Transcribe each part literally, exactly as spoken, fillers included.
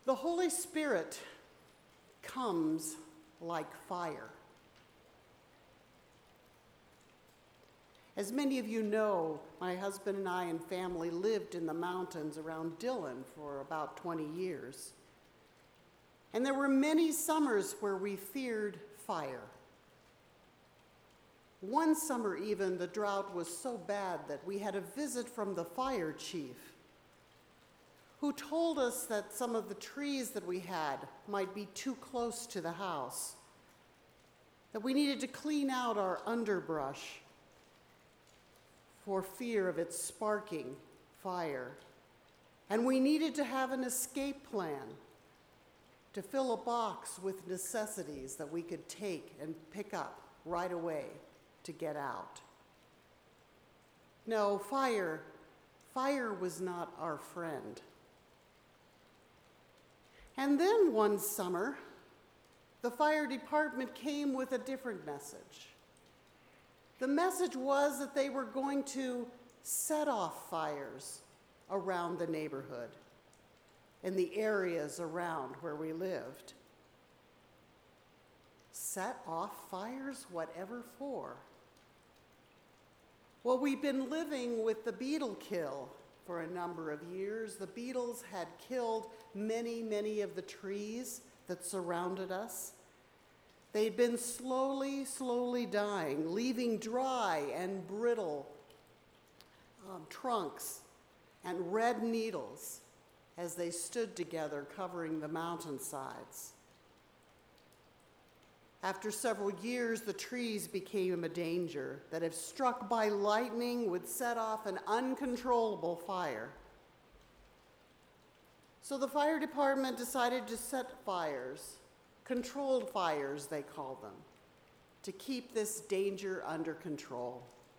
The Holy Spirit comes like fire. As many of you know, my husband and I and family lived in the mountains around Dillon for about twenty years. And there were many summers where we feared fire. One summer even, the drought was so bad that we had a visit from the fire chief, who told us that some of the trees that we had might be too close to the house, that we needed to clean out our underbrush for fear of it sparking fire. And we needed to have an escape plan to fill a box with necessities that we could take and pick up right away to get out. No, fire, fire was not our friend. And then one summer, the fire department came with a different message. The message was that they were going to set off fires around the neighborhood, in the areas around where we lived. Set off fires, whatever for? Well, we've been living with the beetle kill for a number of years. The beetles had killed many, many of the trees that surrounded us. They'd been slowly, slowly dying, leaving dry and brittle um, trunks and red needles as they stood together covering the mountainsides. After several years, the trees became a danger that, if struck by lightning, would set off an uncontrollable fire. So the fire department decided to set fires, controlled fires they call them, to keep this danger under control.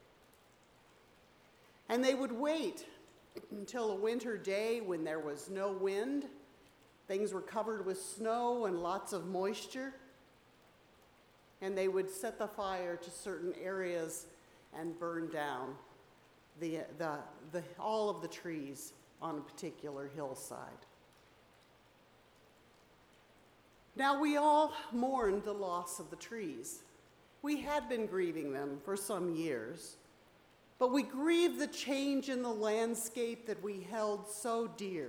And they would wait until a winter day when there was no wind, things were covered with snow and lots of moisture, and they would set the fire to certain areas and burn down the, the, the, all of the trees on a particular hillside. Now, we all mourned the loss of the trees. We had been grieving them for some years, but we grieved the change in the landscape that we held so dear.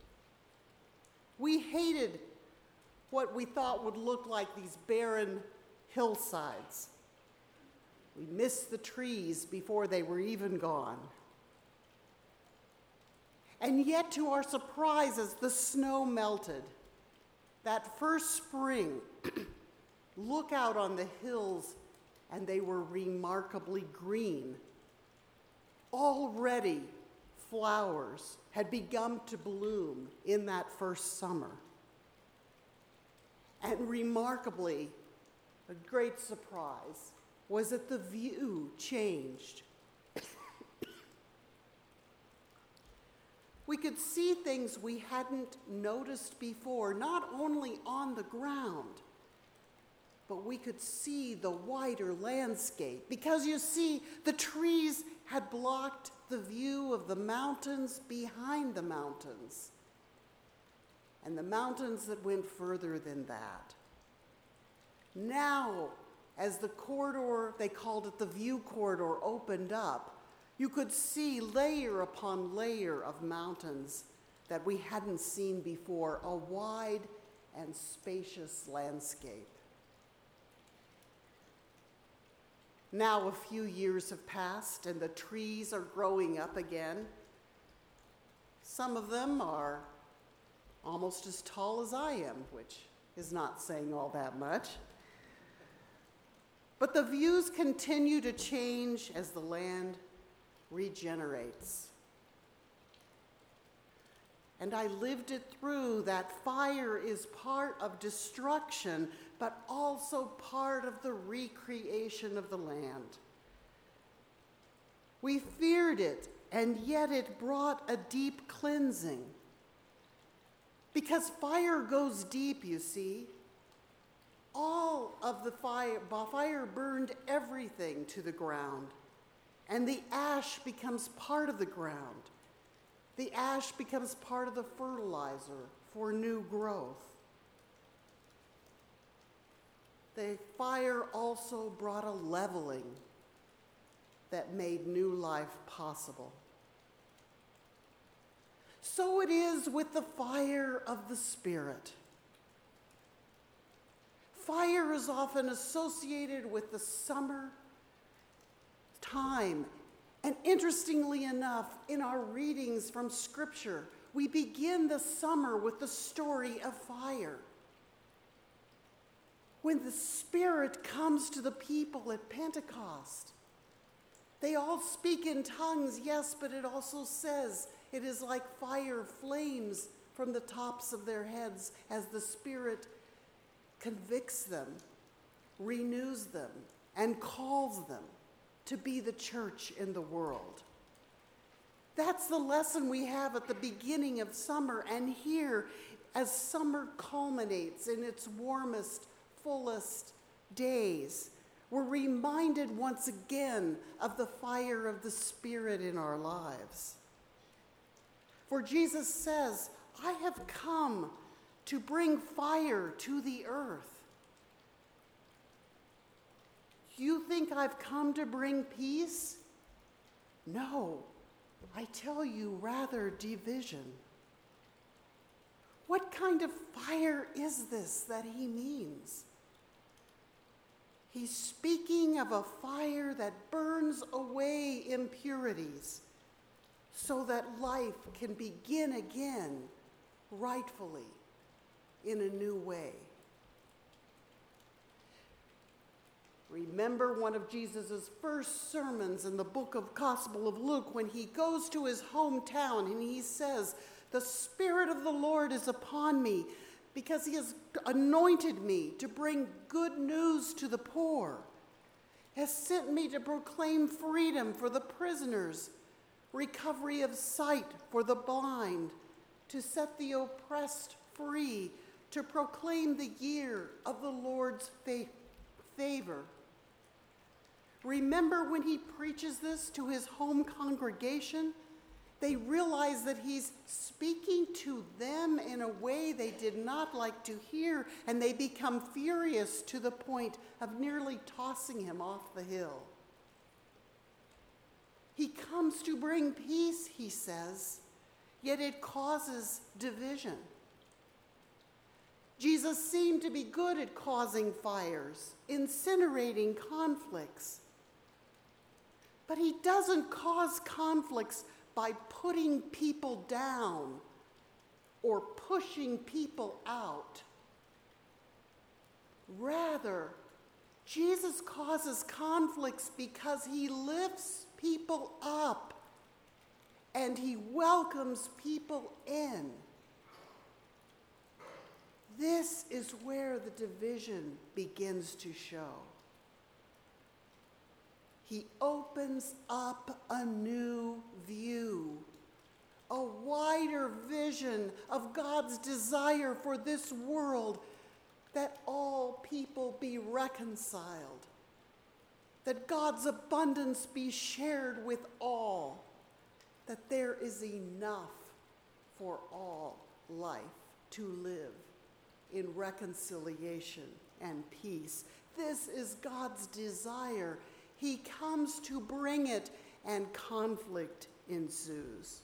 We hated what we thought would look like these barren hillsides. We missed the trees before they were even gone. And yet, to our surprise, as the snow melted, that first spring, look out on the hills, and they were remarkably green. Already, flowers had begun to bloom in that first summer. And remarkably, a great surprise was that the view changed. We could see things we hadn't noticed before, not only on the ground, but we could see the wider landscape. Because you see, the trees had blocked the view of the mountains behind the mountains, and the mountains that went further than that. Now, as the corridor, they called it the view corridor, opened up, you could see layer upon layer of mountains that we hadn't seen before, a wide and spacious landscape. Now a few years have passed and the trees are growing up again. Some of them are almost as tall as I am, which is not saying all that much. But the views continue to change as the land regenerates. And I lived it through that fire is part of destruction, but also part of the recreation of the land. We feared it, and yet it brought a deep cleansing. Because fire goes deep, you see. All of the fire, fire burned everything to the ground, and the ash becomes part of the ground. The ash becomes part of the fertilizer for new growth. The fire also brought a leveling that made new life possible. So it is with the fire of the Spirit. Fire is often associated with the summer time. And interestingly enough, in our readings from Scripture, we begin the summer with the story of fire. When the Spirit comes to the people at Pentecost, they all speak in tongues, yes, but it also says it is like fire flames from the tops of their heads as the Spirit convicts them, renews them, and calls them to be the church in the world. That's the lesson we have at the beginning of summer, and here, as summer culminates in its warmest, fullest days, we're reminded once again of the fire of the Spirit in our lives. For Jesus says, I have come to bring fire to the earth. You think I've come to bring peace? No, I tell you, rather division. What kind of fire is this that he means? He's speaking of a fire that burns away impurities so that life can begin again rightfully in a new way. Remember one of Jesus' first sermons in the book of Gospel of Luke when he goes to his hometown and he says, the Spirit of the Lord is upon me because he has anointed me to bring good news to the poor, has sent me to proclaim freedom for the prisoners, recovery of sight for the blind, to set the oppressed free, to proclaim the year of the Lord's fa- favor. Remember when he preaches this to his home congregation? They realize that he's speaking to them in a way they did not like to hear, and they become furious to the point of nearly tossing him off the hill. He comes to bring peace, he says, yet it causes division. Jesus seemed to be good at causing fires, incinerating conflicts. But he doesn't cause conflicts by putting people down or pushing people out. Rather, Jesus causes conflicts because he lifts people up and he welcomes people in. This is where the division begins to show. He opens up a new view, a wider vision of God's desire for this world, that all people be reconciled, that God's abundance be shared with all, that there is enough for all life to live in reconciliation and peace. This is God's desire. He comes to bring it, and conflict ensues.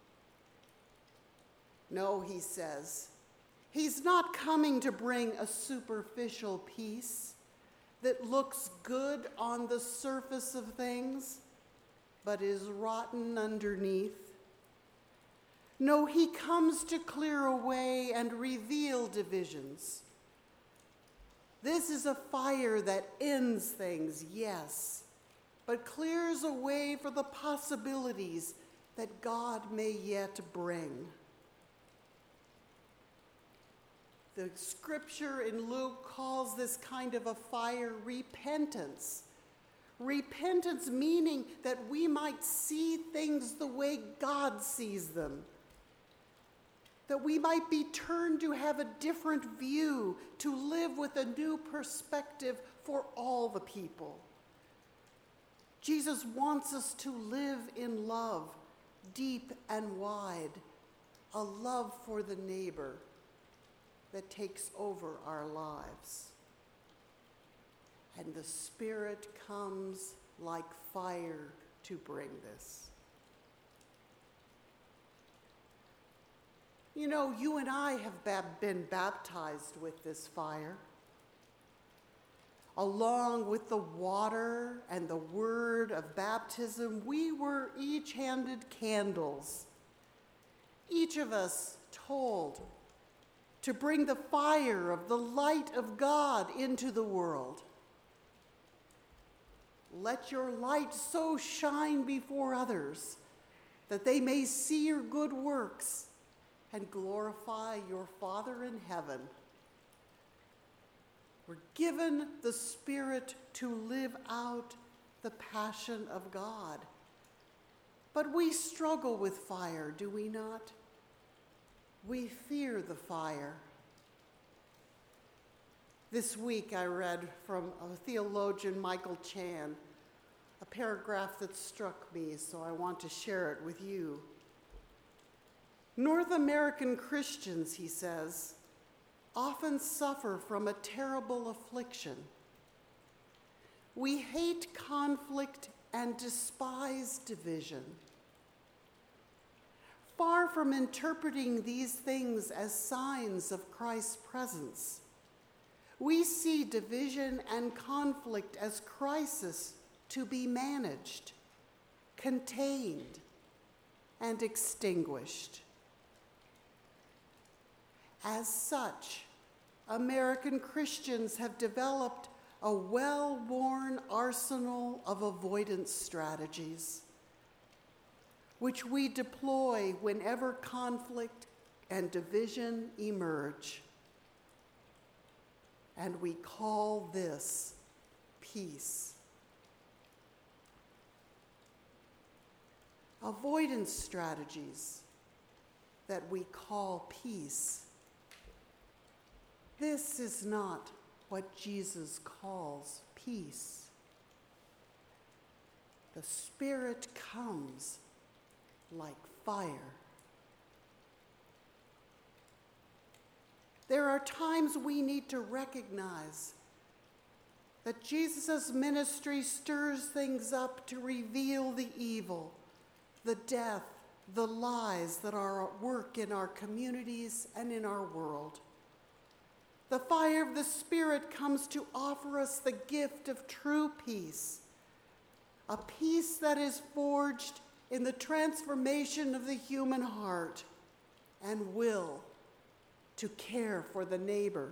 No, he says, he's not coming to bring a superficial peace that looks good on the surface of things, but is rotten underneath. No, he comes to clear away and reveal divisions. This is a fire that ends things, yes, but clears a way for the possibilities that God may yet bring. The scripture in Luke calls this kind of a fire repentance. Repentance meaning that we might see things the way God sees them. That we might be turned to have a different view, to live with a new perspective for all the people. Jesus wants us to live in love, deep and wide, a love for the neighbor, that takes over our lives. And the Spirit comes like fire to bring this. You know, you and I have bab- been baptized with this fire. Along with the water and the word of baptism, we were each handed candles, each of us told to bring the fire of the light of God into the world. Let your light so shine before others that they may see your good works and glorify your Father in heaven. We're given the Spirit to live out the passion of God. But we struggle with fire, do we not? We fear the fire. This week I read from a theologian, Michael Chan, a paragraph that struck me, so I want to share it with you. North American Christians, he says, often suffer from a terrible affliction. We hate conflict and despise division. Far from interpreting these things as signs of Christ's presence, we see division and conflict as crisis to be managed, contained, and extinguished. As such, American Christians have developed a well-worn arsenal of avoidance strategies, which we deploy whenever conflict and division emerge. And we call this peace. Avoidance strategies that we call peace. This is not what Jesus calls peace. The Spirit comes like fire. There are times we need to recognize that Jesus' ministry stirs things up to reveal the evil, the death, the lies that are at work in our communities and in our world. The fire of the Spirit comes to offer us the gift of true peace, a peace that is forged in the transformation of the human heart and will to care for the neighbor.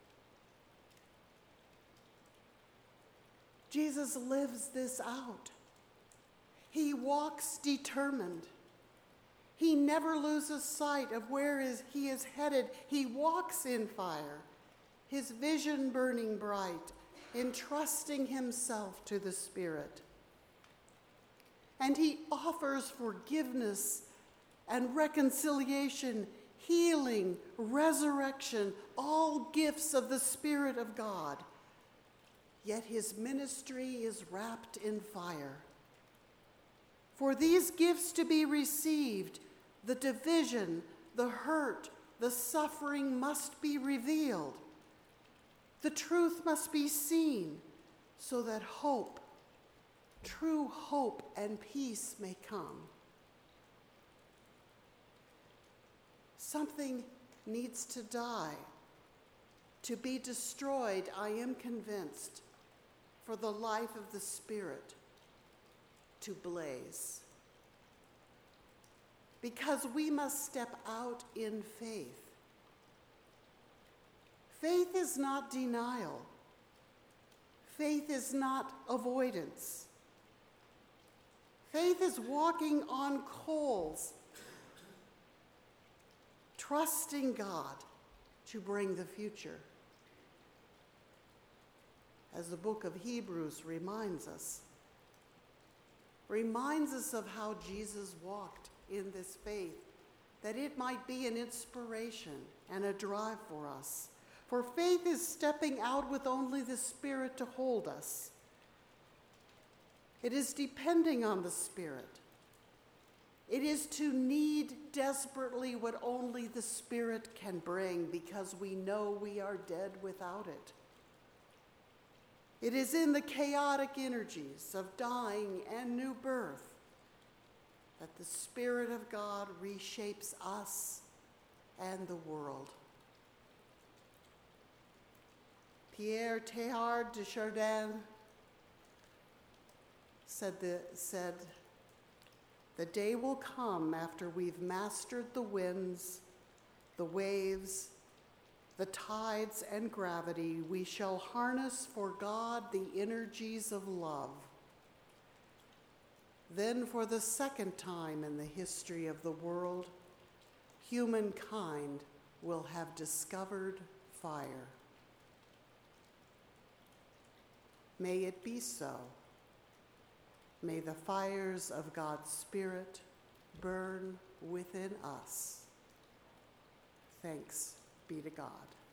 Jesus lives this out. He walks determined. He never loses sight of where is, he is headed. He walks in fire, his vision burning bright, entrusting himself to the Spirit. And he offers forgiveness and reconciliation, healing, resurrection, all gifts of the Spirit of God. Yet his ministry is wrapped in fire. For these gifts to be received, the division, the hurt, the suffering must be revealed. The truth must be seen so that hope, true hope and peace may come. Something needs to die, to be destroyed, I am convinced, for the life of the Spirit to blaze. Because we must step out in faith. Faith is not denial. Faith is not avoidance. Faith is walking on coals, trusting God to bring the future. As the book of Hebrews reminds us, reminds us of how Jesus walked in this faith, that it might be an inspiration and a drive for us. For faith is stepping out with only the Spirit to hold us. It is depending on the Spirit. It is to need desperately what only the Spirit can bring, because we know we are dead without it. It is in the chaotic energies of dying and new birth that the Spirit of God reshapes us and the world. Pierre Teilhard de Chardin said, the, said, the day will come after we've mastered the winds, the waves, the tides and gravity. We shall harness for God the energies of love. Then for the second time in the history of the world, humankind will have discovered fire. May it be so. May the fires of God's Spirit burn within us. Thanks be to God.